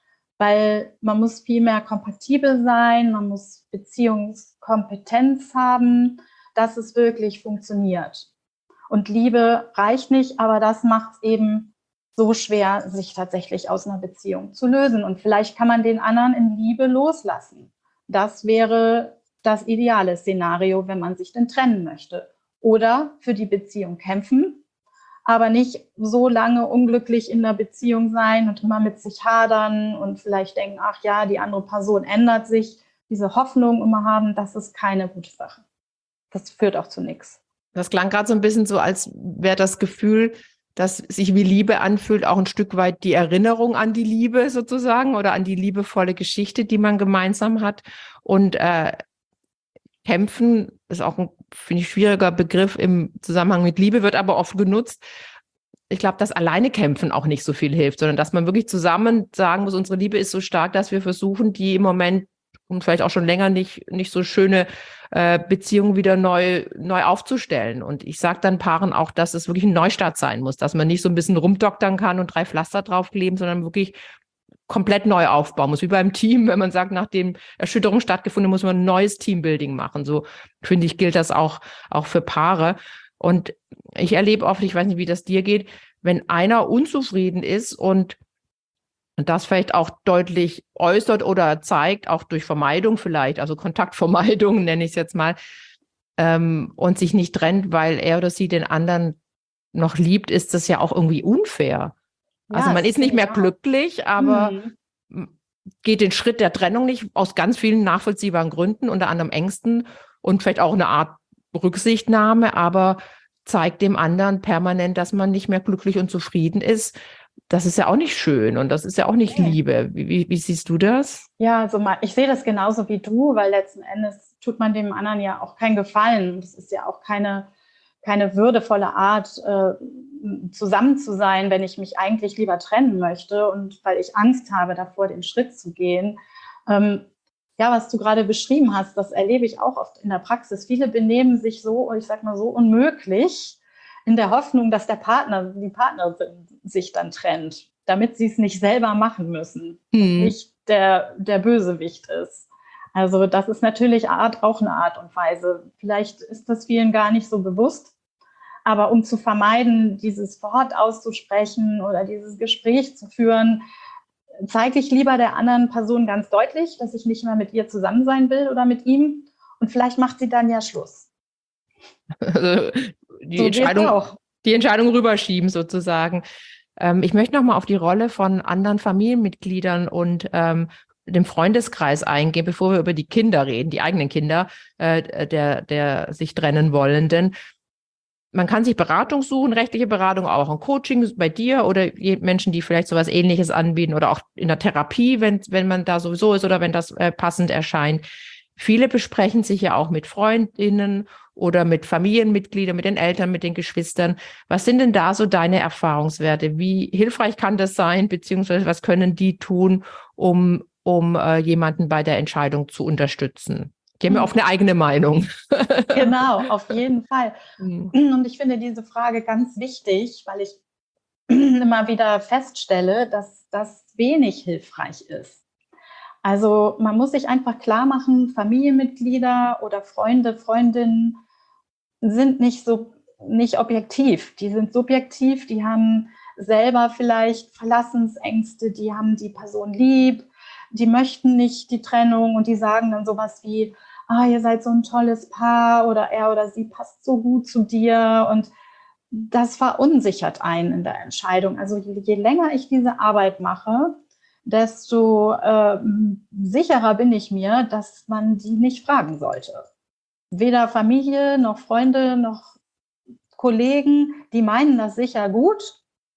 Weil man muss viel mehr kompatibel sein, man muss Beziehungskompetenz haben, dass es wirklich funktioniert. Und Liebe reicht nicht, aber das macht es eben so schwer, sich tatsächlich aus einer Beziehung zu lösen. Und vielleicht kann man den anderen in Liebe loslassen. Das wäre das ideale Szenario, wenn man sich denn trennen möchte. Oder für die Beziehung kämpfen, aber nicht so lange unglücklich in der Beziehung sein und immer mit sich hadern und vielleicht denken, ach ja, die andere Person ändert sich, diese Hoffnung immer haben, das ist keine gute Sache. Das führt auch zu nichts. Das klang gerade so ein bisschen so, als wäre das Gefühl, dass sich wie Liebe anfühlt, auch ein Stück weit die Erinnerung an die Liebe sozusagen oder an die liebevolle Geschichte, die man gemeinsam hat. Und kämpfen ist auch ein, finde ich, schwieriger Begriff im Zusammenhang mit Liebe, wird aber oft genutzt. Ich glaube, dass alleine kämpfen auch nicht so viel hilft, sondern dass man wirklich zusammen sagen muss, unsere Liebe ist so stark, dass wir versuchen, die im Moment und vielleicht auch schon länger nicht so schöne Beziehungen wieder neu aufzustellen. Und ich sage dann Paaren auch, dass es wirklich ein Neustart sein muss, dass man nicht so ein bisschen rumdoktern kann und 3 Pflaster draufkleben, sondern wirklich komplett neu aufbauen muss, wie beim Team, wenn man sagt, nachdem Erschütterung stattgefunden muss man ein neues Teambuilding machen. So finde ich, gilt das auch für Paare. Und ich erlebe oft, ich weiß nicht, wie das dir geht, wenn einer unzufrieden ist und das vielleicht auch deutlich äußert oder zeigt, auch durch Vermeidung vielleicht, also Kontaktvermeidung nenne ich es jetzt mal, und sich nicht trennt, weil er oder sie den anderen noch liebt, ist das ja auch irgendwie unfair. Ja, also man ist nicht mehr glücklich, aber geht den Schritt der Trennung nicht aus ganz vielen nachvollziehbaren Gründen, unter anderem Ängsten und vielleicht auch eine Art Rücksichtnahme, aber zeigt dem anderen permanent, dass man nicht mehr glücklich und zufrieden ist. Das ist ja auch nicht schön und das ist ja auch nicht Liebe. Wie siehst du das? Ja, also ich sehe das genauso wie du, weil letzten Endes tut man dem anderen ja auch keinen Gefallen. Das ist ja auch keine würdevolle Art, zusammen zu sein, wenn ich mich eigentlich lieber trennen möchte und weil ich Angst habe, davor den Schritt zu gehen. Ja, was du gerade beschrieben hast, das erlebe ich auch oft in der Praxis. Viele benehmen sich so, ich sag mal so, unmöglich, in der Hoffnung, dass die Partnerin sich dann trennt, damit sie es nicht selber machen müssen, nicht der Bösewicht ist. Also das ist natürlich auch eine Art und Weise. Vielleicht ist das vielen gar nicht so bewusst, aber um zu vermeiden, dieses Wort auszusprechen oder dieses Gespräch zu führen, zeige ich lieber der anderen Person ganz deutlich, dass ich nicht mehr mit ihr zusammen sein will oder mit ihm. Und vielleicht macht sie dann ja Schluss. Die Entscheidung, Die Entscheidung rüberschieben sozusagen. Ich möchte noch mal auf die Rolle von anderen Familienmitgliedern und dem Freundeskreis eingehen, bevor wir über die Kinder reden, die eigenen Kinder der sich trennen Wollenden. Man kann sich Beratung suchen, rechtliche Beratung, auch ein Coaching bei dir oder Menschen, die vielleicht sowas Ähnliches anbieten oder auch in der Therapie, wenn man da sowieso ist oder wenn das passend erscheint. Viele besprechen sich ja auch mit Freundinnen oder mit Familienmitgliedern, mit den Eltern, mit den Geschwistern. Was sind denn da so deine Erfahrungswerte? Wie hilfreich kann das sein, beziehungsweise was können die tun, um jemanden bei der Entscheidung zu unterstützen? Die haben ja oft eine eigene Meinung. Genau, auf jeden Fall. Und ich finde diese Frage ganz wichtig, weil ich immer wieder feststelle, dass das wenig hilfreich ist. Also man muss sich einfach klar machen, Familienmitglieder oder Freunde, Freundinnen sind nicht objektiv. Die sind subjektiv, die haben selber vielleicht Verlassensängste, die haben die Person lieb, die möchten nicht die Trennung und die sagen dann sowas wie, ihr seid so ein tolles Paar oder er oder sie passt so gut zu dir und das verunsichert einen in der Entscheidung. Also je länger ich diese Arbeit mache, desto sicherer bin ich mir, dass man die nicht fragen sollte. Weder Familie noch Freunde noch Kollegen, die meinen das sicher gut,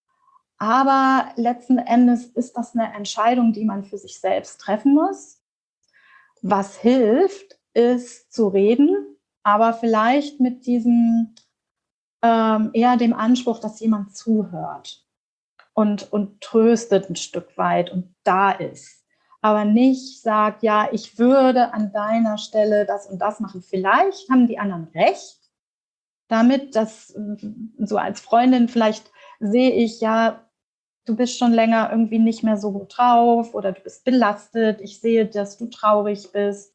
aber letzten Endes ist das eine Entscheidung, die man für sich selbst treffen muss. Was hilft, ist zu reden, aber vielleicht mit diesem eher dem Anspruch, dass jemand zuhört und tröstet ein Stück weit und da ist. Aber nicht sagt, ja, ich würde an deiner Stelle das und das machen. Vielleicht haben die anderen recht, damit, dass so als Freundin vielleicht sehe ich, ja, du bist schon länger irgendwie nicht mehr so gut drauf oder du bist belastet. Ich sehe, dass du traurig bist.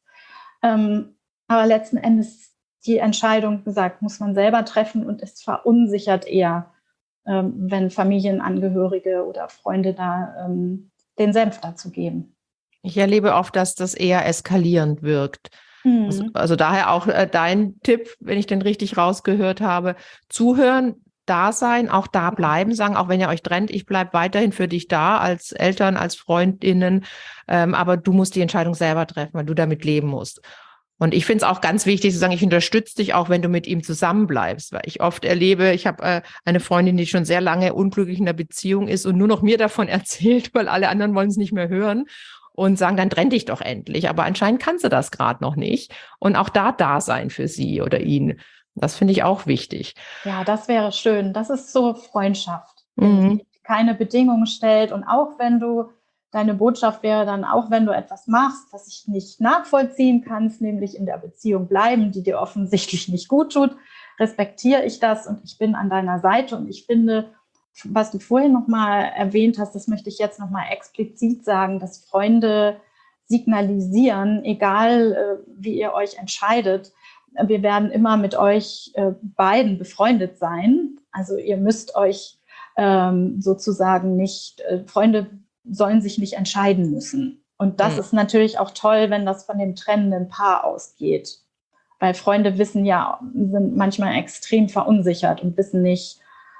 Aber letzten Endes die Entscheidung, gesagt, muss man selber treffen und es verunsichert eher, wenn Familienangehörige oder Freunde da den Senf dazu geben. Ich erlebe oft, dass das eher eskalierend wirkt. Also daher auch dein Tipp, wenn ich den richtig rausgehört habe, zuhören, da sein, auch da bleiben, sagen, auch wenn ihr euch trennt, ich bleibe weiterhin für dich da, als Eltern, als Freundinnen, aber du musst die Entscheidung selber treffen, weil du damit leben musst. Und ich finde es auch ganz wichtig zu sagen, ich unterstütze dich auch, wenn du mit ihm zusammenbleibst, weil ich oft erlebe, ich habe eine Freundin, die schon sehr lange unglücklich in der Beziehung ist und nur noch mir davon erzählt, weil alle anderen wollen es nicht mehr hören und sagen, dann trenn dich doch endlich. Aber anscheinend kann sie das gerade noch nicht. Und auch da sein für sie oder ihn. Das finde ich auch wichtig. Ja, das wäre schön. Das ist so Freundschaft, die keine Bedingungen stellt. Und auch wenn deine Botschaft wäre dann, auch wenn du etwas machst, was ich nicht nachvollziehen kannst, nämlich in der Beziehung bleiben, die dir offensichtlich nicht gut tut, respektiere ich das und ich bin an deiner Seite. Und ich finde, was du vorhin nochmal erwähnt hast, das möchte ich jetzt nochmal explizit sagen, dass Freunde signalisieren, egal wie ihr euch entscheidet, wir werden immer mit euch beiden befreundet sein. Also ihr müsst euch sozusagen nicht, Freunde sollen sich nicht entscheiden müssen. Und das ist natürlich auch toll, wenn das von dem trennenden Paar ausgeht. Weil Freunde sind manchmal extrem verunsichert und wissen nicht,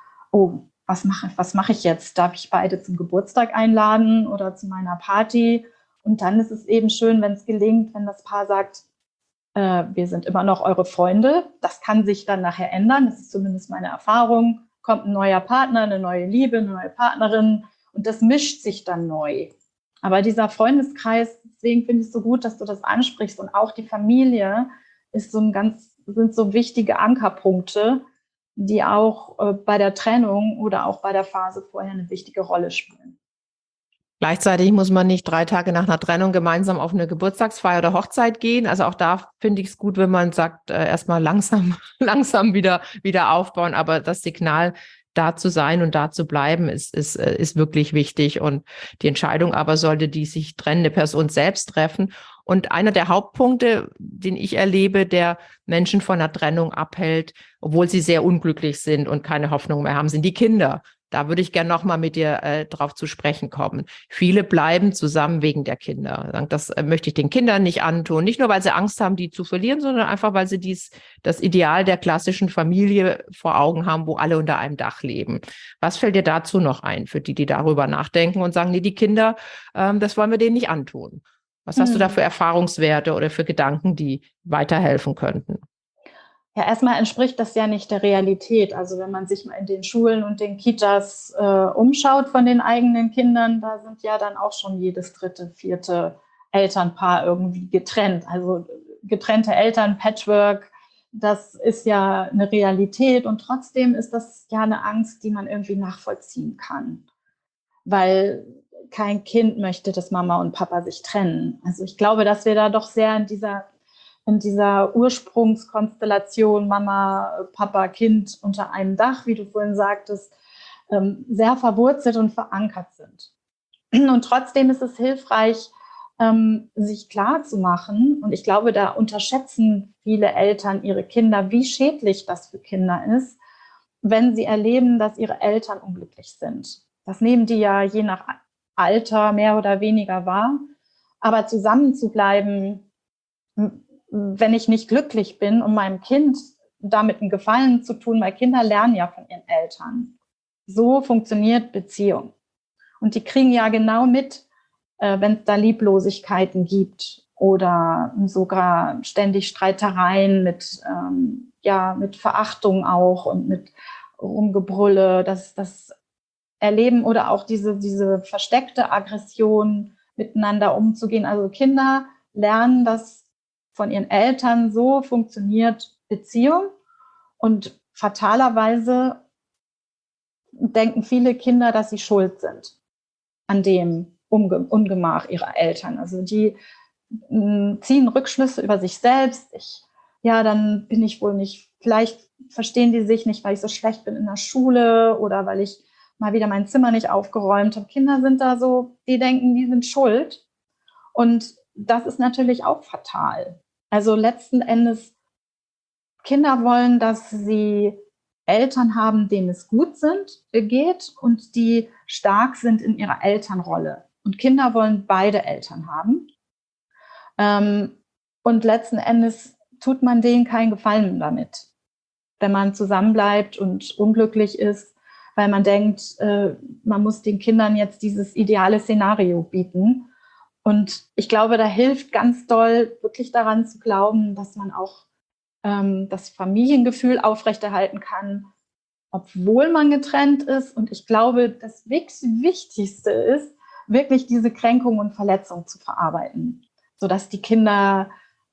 was mache ich jetzt? Darf ich beide zum Geburtstag einladen oder zu meiner Party? Und dann ist es eben schön, wenn es gelingt, wenn das Paar sagt, wir sind immer noch eure Freunde. Das kann sich dann nachher ändern. Das ist zumindest meine Erfahrung. Kommt ein neuer Partner, eine neue Liebe, eine neue Partnerin und das mischt sich dann neu. Aber dieser Freundeskreis, deswegen finde ich es so gut, dass du das ansprichst und auch die Familie sind so wichtige Ankerpunkte, die auch bei der Trennung oder auch bei der Phase vorher eine wichtige Rolle spielen. Gleichzeitig muss man nicht 3 Tage nach einer Trennung gemeinsam auf eine Geburtstagsfeier oder Hochzeit gehen. Also auch da finde ich es gut, wenn man sagt, erstmal langsam wieder aufbauen. Aber das Signal, da zu sein und da zu bleiben, ist wirklich wichtig. Und die Entscheidung aber sollte die sich trennende Person selbst treffen. Und einer der Hauptpunkte, den ich erlebe, der Menschen von einer Trennung abhält, obwohl sie sehr unglücklich sind und keine Hoffnung mehr haben, sind die Kinder. Da würde ich gerne nochmal mit dir drauf zu sprechen kommen. Viele bleiben zusammen wegen der Kinder. Das möchte ich den Kindern nicht antun. Nicht nur, weil sie Angst haben, die zu verlieren, sondern einfach, weil sie das Ideal der klassischen Familie vor Augen haben, wo alle unter einem Dach leben. Was fällt dir dazu noch ein, für die darüber nachdenken und sagen, nee, die Kinder, das wollen wir denen nicht antun? Was hast du da für Erfahrungswerte oder für Gedanken, die weiterhelfen könnten? Ja, erstmal entspricht das ja nicht der Realität. Also wenn man sich mal in den Schulen und den Kitas umschaut von den eigenen Kindern, da sind ja dann auch schon jedes dritte, vierte Elternpaar irgendwie getrennt. Also getrennte Eltern, Patchwork, das ist ja eine Realität. Und trotzdem ist das ja eine Angst, die man irgendwie nachvollziehen kann. Weil kein Kind möchte, dass Mama und Papa sich trennen. Also ich glaube, dass wir da doch sehr in dieser Ursprungskonstellation Mama, Papa, Kind unter einem Dach, wie du vorhin sagtest, sehr verwurzelt und verankert sind. Und trotzdem ist es hilfreich, sich klar zu machen, und ich glaube, da unterschätzen viele Eltern ihre Kinder, wie schädlich das für Kinder ist, wenn sie erleben, dass ihre Eltern unglücklich sind. Das nehmen die ja je nach Alter mehr oder weniger wahr. Aber zusammen zu bleiben, wenn ich nicht glücklich bin, um meinem Kind damit einen Gefallen zu tun, weil Kinder lernen ja von ihren Eltern. So funktioniert Beziehung. Und die kriegen ja genau mit, wenn es da Lieblosigkeiten gibt oder sogar ständig Streitereien mit Verachtung auch und mit Rumgebrülle, das erleben, oder auch diese versteckte Aggression miteinander umzugehen. Also Kinder lernen das von ihren Eltern, so funktioniert Beziehung. Und fatalerweise denken viele Kinder, dass sie schuld sind an dem Ungemach ihrer Eltern. Also die ziehen Rückschlüsse über sich selbst. Dann bin ich wohl nicht, vielleicht verstehen die sich nicht, weil ich so schlecht bin in der Schule oder weil ich mal wieder mein Zimmer nicht aufgeräumt habe. Kinder sind da so, die denken, die sind schuld. Und das ist natürlich auch fatal. Also letzten Endes, Kinder wollen, dass sie Eltern haben, denen es gut geht und die stark sind in ihrer Elternrolle. Und Kinder wollen beide Eltern haben. Und letzten Endes tut man denen keinen Gefallen damit, wenn man zusammenbleibt und unglücklich ist, weil man denkt, man muss den Kindern jetzt dieses ideale Szenario bieten. Und ich glaube, da hilft ganz doll, wirklich daran zu glauben, dass man auch das Familiengefühl aufrechterhalten kann, obwohl man getrennt ist. Und ich glaube, das Wichtigste ist, wirklich diese Kränkung und Verletzung zu verarbeiten, sodass die Kinder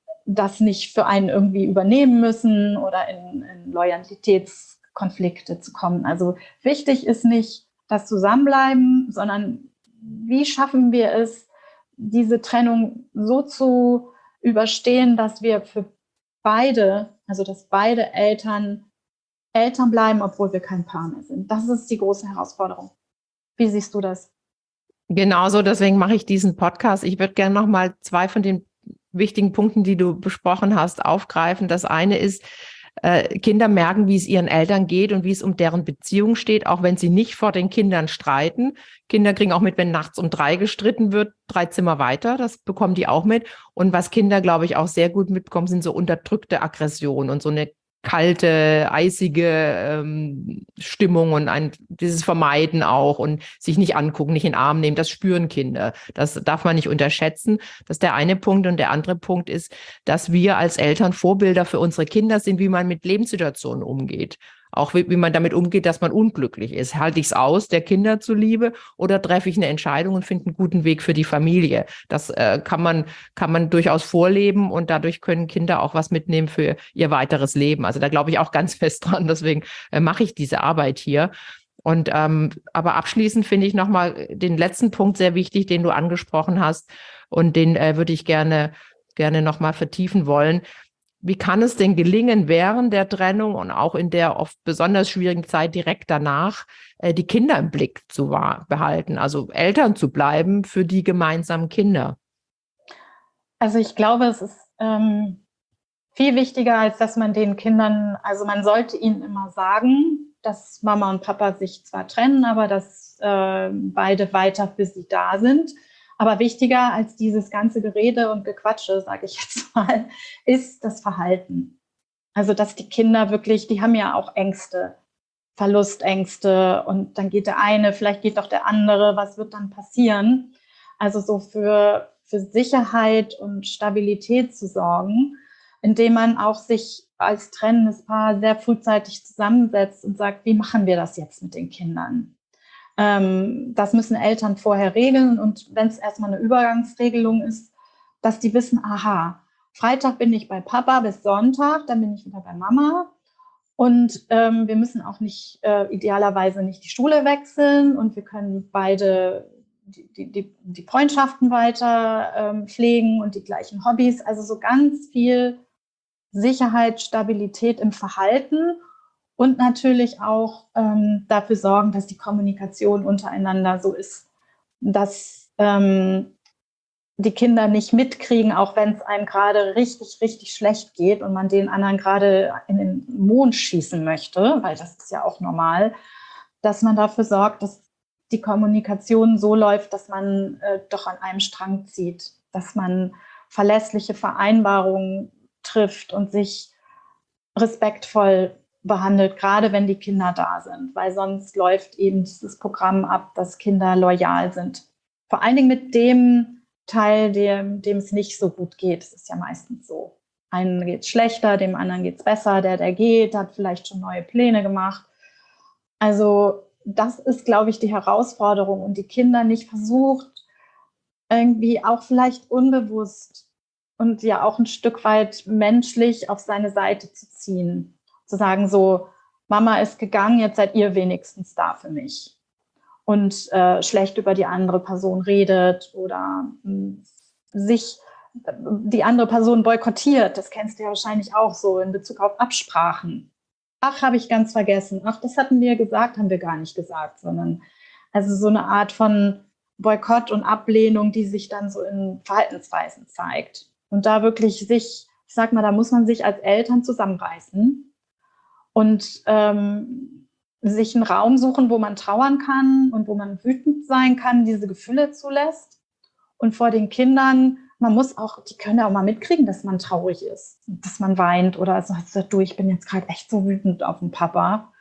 das nicht für einen irgendwie übernehmen müssen oder in Loyalitätskonflikte zu kommen. Also wichtig ist nicht das Zusammenbleiben, sondern wie schaffen wir es, diese Trennung so zu überstehen, dass wir für beide, also dass beide Eltern bleiben, obwohl wir kein Paar mehr sind. Das ist die große Herausforderung. Wie siehst du das? Genauso, deswegen mache ich diesen Podcast. Ich würde gerne noch mal 2 von den wichtigen Punkten, die du besprochen hast, aufgreifen. Das eine ist, Kinder merken, wie es ihren Eltern geht und wie es um deren Beziehung steht, auch wenn sie nicht vor den Kindern streiten. Kinder kriegen auch mit, wenn nachts um 3 gestritten wird, 3 Zimmer weiter. Das bekommen die auch mit. Und was Kinder, glaube ich, auch sehr gut mitbekommen, sind so unterdrückte Aggressionen und so eine kalte, eisige Stimmung und dieses Vermeiden auch und sich nicht angucken, nicht in den Arm nehmen, das spüren Kinder. Das darf man nicht unterschätzen. Das ist der eine Punkt. Und der andere Punkt ist, dass wir als Eltern Vorbilder für unsere Kinder sind, wie man mit Lebenssituationen umgeht. Auch wie man damit umgeht, dass man unglücklich ist. Halte ich es aus, der Kinder zuliebe, oder treffe ich eine Entscheidung und finde einen guten Weg für die Familie? Das kann man durchaus vorleben, und dadurch können Kinder auch was mitnehmen für ihr weiteres Leben. Also da glaube ich auch ganz fest dran. Deswegen mache ich diese Arbeit hier. Und aber abschließend finde ich nochmal den letzten Punkt sehr wichtig, den du angesprochen hast, und den würde ich gerne nochmal vertiefen wollen. Wie kann es denn gelingen, während der Trennung und auch in der oft besonders schwierigen Zeit direkt danach, die Kinder im Blick zu behalten, also Eltern zu bleiben für die gemeinsamen Kinder? Also ich glaube, es ist viel wichtiger, als dass man den Kindern, also man sollte ihnen immer sagen, dass Mama und Papa sich zwar trennen, aber dass beide weiter für sie da sind. Aber wichtiger als dieses ganze Gerede und Gequatsche, sage ich jetzt mal, ist das Verhalten. Also dass die Kinder wirklich, die haben ja auch Ängste, Verlustängste, und dann geht der eine, vielleicht geht doch der andere, was wird dann passieren? Also so für Sicherheit und Stabilität zu sorgen, indem man auch sich als trennendes Paar sehr frühzeitig zusammensetzt und sagt, wie machen wir das jetzt mit den Kindern? Das müssen Eltern vorher regeln, und wenn es erstmal eine Übergangsregelung ist, dass die wissen, aha, Freitag bin ich bei Papa bis Sonntag, dann bin ich wieder bei Mama, und wir müssen auch nicht idealerweise nicht die Schule wechseln, und wir können beide die Freundschaften weiter pflegen und die gleichen Hobbys. Also so ganz viel Sicherheit, Stabilität im Verhalten. Und natürlich auch dafür sorgen, dass die Kommunikation untereinander so ist, dass die Kinder nicht mitkriegen, auch wenn es einem gerade richtig, richtig schlecht geht und man den anderen gerade in den Mond schießen möchte, weil das ist ja auch normal, dass man dafür sorgt, dass die Kommunikation so läuft, dass man doch an einem Strang zieht, dass man verlässliche Vereinbarungen trifft und sich respektvoll behandelt, gerade wenn die Kinder da sind, weil sonst läuft eben dieses Programm ab, dass Kinder loyal sind. Vor allen Dingen mit dem Teil, dem es nicht so gut geht. Es ist ja meistens so. Einem geht es schlechter, dem anderen geht es besser. Der geht, hat vielleicht schon neue Pläne gemacht. Also das ist, glaube ich, die Herausforderung, und die Kinder nicht versucht, irgendwie auch vielleicht unbewusst und ja auch ein Stück weit menschlich auf seine Seite zu ziehen. Zu sagen so, Mama ist gegangen, jetzt seid ihr wenigstens da für mich. Und schlecht über die andere Person redet oder sich die andere Person boykottiert. Das kennst du ja wahrscheinlich auch so in Bezug auf Absprachen. Ach, habe ich ganz vergessen. Ach, das hatten wir gesagt, haben wir gar nicht gesagt. Sondern also so eine Art von Boykott und Ablehnung, die sich dann so in Verhaltensweisen zeigt. Und da wirklich sich, ich sag mal, da muss man sich als Eltern zusammenreißen und sich einen Raum suchen, wo man trauern kann und wo man wütend sein kann, diese Gefühle zulässt. Und vor den Kindern, man muss auch, die können ja auch mal mitkriegen, dass man traurig ist, dass man weint oder sagt, du, ich bin jetzt gerade echt so wütend auf den Papa.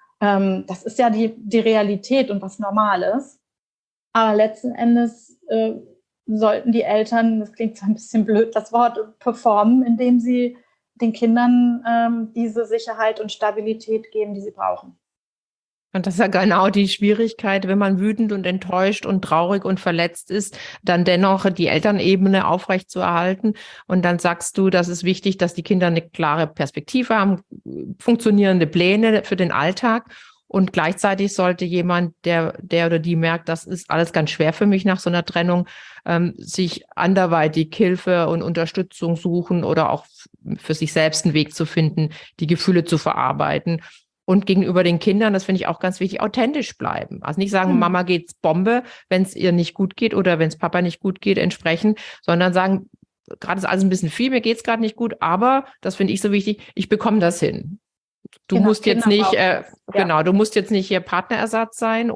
Das ist ja die Realität und was Normales. Aber letzten Endes sollten die Eltern, das klingt so ein bisschen blöd, das Wort, performen, indem sie den Kindern diese Sicherheit und Stabilität geben, die sie brauchen. Und das ist ja genau die Schwierigkeit, wenn man wütend und enttäuscht und traurig und verletzt ist, dann dennoch die Elternebene aufrechtzuerhalten. Und dann sagst du, das ist wichtig, dass die Kinder eine klare Perspektive haben, funktionierende Pläne für den Alltag. Und gleichzeitig sollte jemand, der oder die merkt, das ist alles ganz schwer für mich nach so einer Trennung, sich anderweitig Hilfe und Unterstützung suchen oder auch für sich selbst einen Weg zu finden, die Gefühle zu verarbeiten. Und gegenüber den Kindern, das finde ich auch ganz wichtig, authentisch bleiben. Also nicht sagen, Mama geht's Bombe, wenn es ihr nicht gut geht oder wenn es Papa nicht gut geht, entsprechend, sondern sagen, gerade ist alles ein bisschen viel, mir geht's gerade nicht gut, aber, das finde ich so wichtig, ich bekomme das hin. Du Genau, musst jetzt Kinder nicht, brauchen das, ja. genau, du musst jetzt nicht hier Partnerersatz sein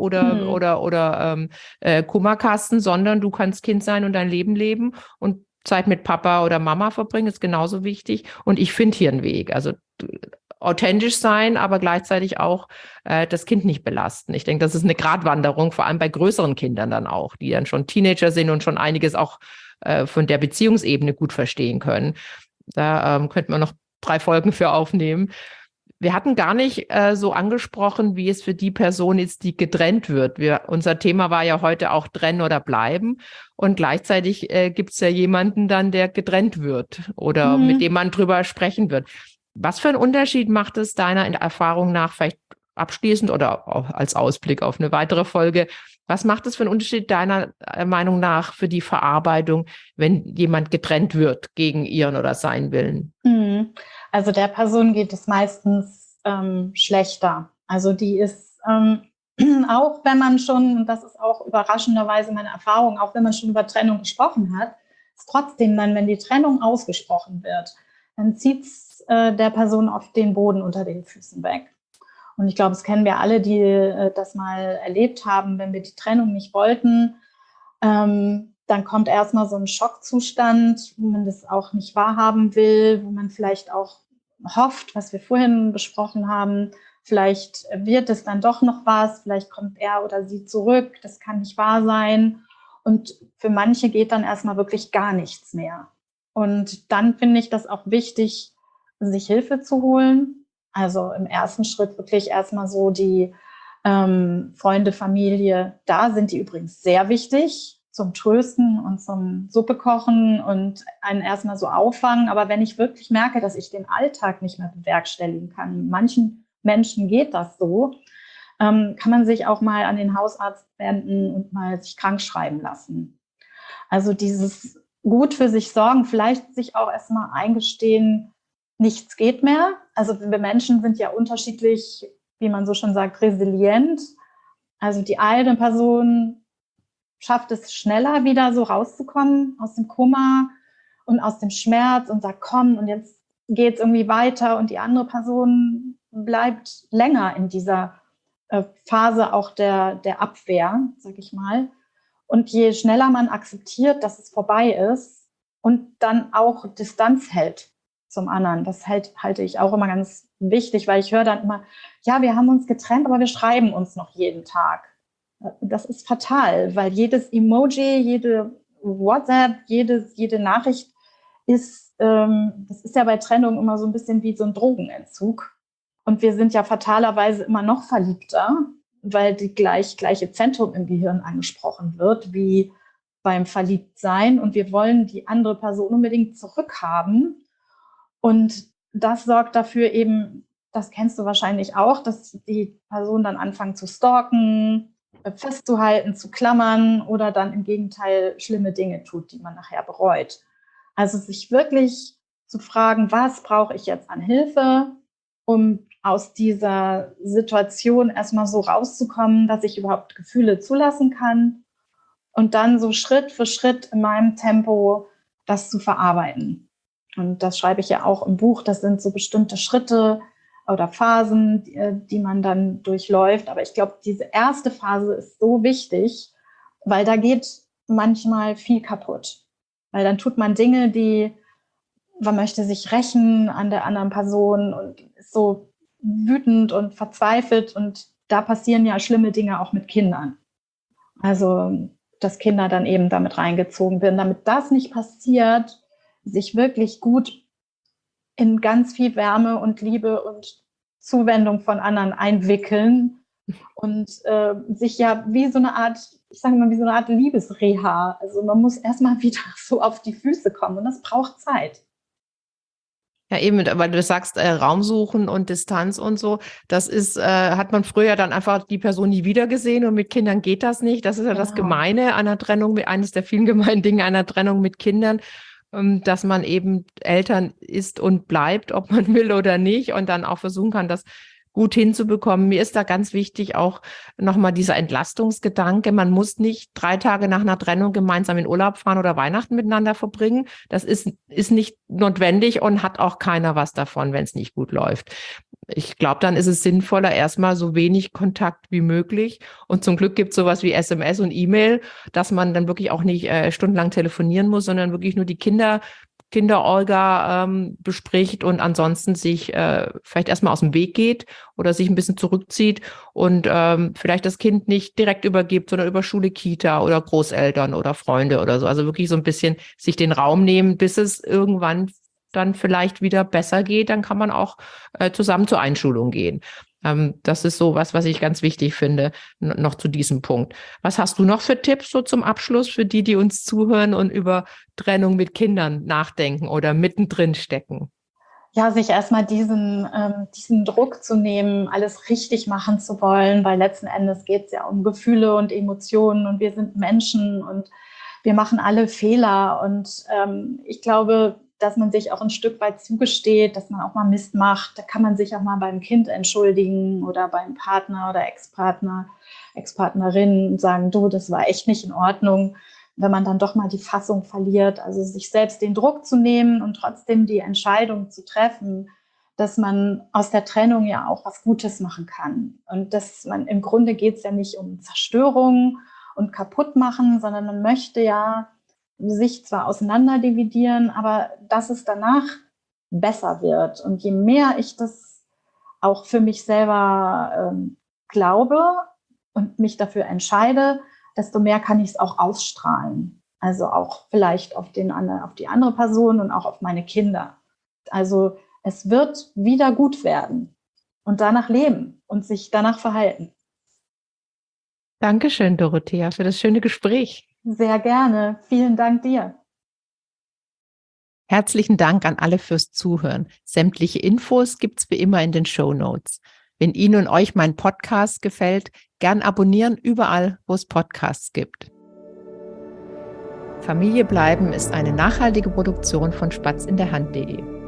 oder Kummerkasten, sondern du kannst Kind sein und dein Leben leben und Zeit mit Papa oder Mama verbringen, ist genauso wichtig. Und ich finde hier einen Weg. Also authentisch sein, aber gleichzeitig auch das Kind nicht belasten. Ich denke, das ist eine Gratwanderung, vor allem bei größeren Kindern dann auch, die dann schon Teenager sind und schon einiges auch von der Beziehungsebene gut verstehen können. Da könnte man noch 3 Folgen für aufnehmen. Wir hatten gar nicht so angesprochen, wie es für die Person ist, die getrennt wird. Unser Thema war ja heute auch trennen oder bleiben. Und gleichzeitig gibt es ja jemanden dann, der getrennt wird oder mit dem man drüber sprechen wird. Was für einen Unterschied macht es deiner Erfahrung nach, vielleicht abschließend oder auch als Ausblick auf eine weitere Folge, was macht es für einen Unterschied deiner Meinung nach für die Verarbeitung, wenn jemand getrennt wird gegen ihren oder seinen Willen? Also der Person geht es meistens schlechter. Also die ist, auch wenn man schon, und das ist auch überraschenderweise meine Erfahrung, auch wenn man schon über Trennung gesprochen hat, ist trotzdem dann, wenn die Trennung ausgesprochen wird, dann zieht es der Person auf den Boden unter den Füßen weg. Und ich glaube, das kennen wir alle, die das mal erlebt haben, wenn wir die Trennung nicht wollten. Dann kommt erstmal so ein Schockzustand, wo man das auch nicht wahrhaben will, wo man vielleicht auch hofft, was wir vorhin besprochen haben, vielleicht wird es dann doch noch was, vielleicht kommt er oder sie zurück, das kann nicht wahr sein. Und für manche geht dann erstmal wirklich gar nichts mehr. Und dann finde ich das auch wichtig, sich Hilfe zu holen. Also im ersten Schritt wirklich erstmal so die Freunde, Familie, da sind die übrigens sehr wichtig zum Trösten und zum Suppe kochen und einen erstmal so auffangen. Aber wenn ich wirklich merke, dass ich den Alltag nicht mehr bewerkstelligen kann, manchen Menschen geht das so, kann man sich auch mal an den Hausarzt wenden und mal sich krank schreiben lassen. Also dieses gut für sich sorgen, vielleicht sich auch erstmal eingestehen, nichts geht mehr. Also wir Menschen sind ja unterschiedlich, wie man so schon sagt, resilient. Also die eine Person schafft es schneller, wieder so rauszukommen aus dem Kummer und aus dem Schmerz und sagt, komm, und jetzt geht es irgendwie weiter. Und die andere Person bleibt länger in dieser Phase auch der Abwehr, sag ich mal. Und je schneller man akzeptiert, dass es vorbei ist und dann auch Distanz hält zum anderen, das halte ich auch immer ganz wichtig, weil ich höre dann immer, ja, wir haben uns getrennt, aber wir schreiben uns noch jeden Tag. Das ist fatal, weil jedes Emoji, jede WhatsApp, jede Nachricht ist, das ist ja bei Trennung immer so ein bisschen wie so ein Drogenentzug. Und wir sind ja fatalerweise immer noch verliebter, weil die gleiche Zentrum im Gehirn angesprochen wird, wie beim Verliebtsein. Und wir wollen die andere Person unbedingt zurückhaben. Und das sorgt dafür eben, das kennst du wahrscheinlich auch, dass die Person dann anfangen zu stalken, festzuhalten, zu klammern oder dann im Gegenteil schlimme Dinge tut, die man nachher bereut. Also sich wirklich zu fragen, was brauche ich jetzt an Hilfe, um aus dieser Situation erstmal so rauszukommen, dass ich überhaupt Gefühle zulassen kann und dann so Schritt für Schritt in meinem Tempo das zu verarbeiten. Und das schreibe ich ja auch im Buch. Das sind so bestimmte Schritte oder Phasen, die man dann durchläuft. Aber ich glaube, diese erste Phase ist so wichtig, weil da geht manchmal viel kaputt. Weil dann tut man Dinge, man möchte sich rächen an der anderen Person und ist so wütend und verzweifelt. Und da passieren ja schlimme Dinge auch mit Kindern. Also, dass Kinder dann eben damit reingezogen werden. Damit das nicht passiert, sich wirklich gut in ganz viel Wärme und Liebe und Zuwendung von anderen einwickeln und sich ja wie so eine Art, ich sage mal, wie so eine Art Liebesreha. Also man muss erstmal wieder so auf die Füße kommen und das braucht Zeit. Ja, eben, weil du sagst, Raum suchen und Distanz und so, das ist, hat man früher dann einfach die Person nie wieder gesehen und mit Kindern geht das nicht. Das ist ja das Gemeine einer Trennung, eines der vielen gemeinen Dinge einer Trennung mit Kindern, dass man eben Eltern ist und bleibt, ob man will oder nicht und dann auch versuchen kann, das gut hinzubekommen. Mir ist da ganz wichtig auch nochmal dieser Entlastungsgedanke. Man muss nicht 3 Tage nach einer Trennung gemeinsam in Urlaub fahren oder Weihnachten miteinander verbringen. Das ist nicht notwendig und hat auch keiner was davon, wenn es nicht gut läuft. Ich glaube, dann ist es sinnvoller, erstmal so wenig Kontakt wie möglich. Und zum Glück gibt es sowas wie SMS und E-Mail, dass man dann wirklich auch nicht stundenlang telefonieren muss, sondern wirklich nur die Kinderorga bespricht und ansonsten sich vielleicht erstmal aus dem Weg geht oder sich ein bisschen zurückzieht und vielleicht das Kind nicht direkt übergibt, sondern über Schule, Kita oder Großeltern oder Freunde oder so. Also wirklich so ein bisschen sich den Raum nehmen, bis es irgendwann dann vielleicht wieder besser geht. Dann kann man auch zusammen zur Einschulung gehen. Das ist so was ich ganz wichtig finde, noch zu diesem Punkt. Was hast du noch für Tipps so zum Abschluss für die, die uns zuhören und über Trennung mit Kindern nachdenken oder mittendrin stecken? Ja, sich erstmal diesen Druck zu nehmen, alles richtig machen zu wollen, weil letzten Endes geht es ja um Gefühle und Emotionen und wir sind Menschen und wir machen alle Fehler. Und ich glaube, dass man sich auch ein Stück weit zugesteht, dass man auch mal Mist macht. Da kann man sich auch mal beim Kind entschuldigen oder beim Partner oder Ex-Partner, Ex-Partnerin und sagen, du, das war echt nicht in Ordnung, wenn man dann doch mal die Fassung verliert. Also sich selbst den Druck zu nehmen und trotzdem die Entscheidung zu treffen, dass man aus der Trennung ja auch was Gutes machen kann. Und dass man im Grunde geht es ja nicht um Zerstörung und kaputt machen, sondern man möchte ja sich zwar auseinanderdividieren, aber dass es danach besser wird. Und je mehr ich das auch für mich selber glaube und mich dafür entscheide, desto mehr kann ich es auch ausstrahlen. Also auch vielleicht auf die andere Person und auch auf meine Kinder. Also es wird wieder gut werden und danach leben und sich danach verhalten. Dankeschön, Dorothea, für das schöne Gespräch. Sehr gerne. Vielen Dank dir. Herzlichen Dank an alle fürs Zuhören. Sämtliche Infos gibt's wie immer in den Shownotes. Wenn Ihnen und euch mein Podcast gefällt, gern abonnieren überall, wo es Podcasts gibt. Familie bleiben ist eine nachhaltige Produktion von spatzindderhand.de.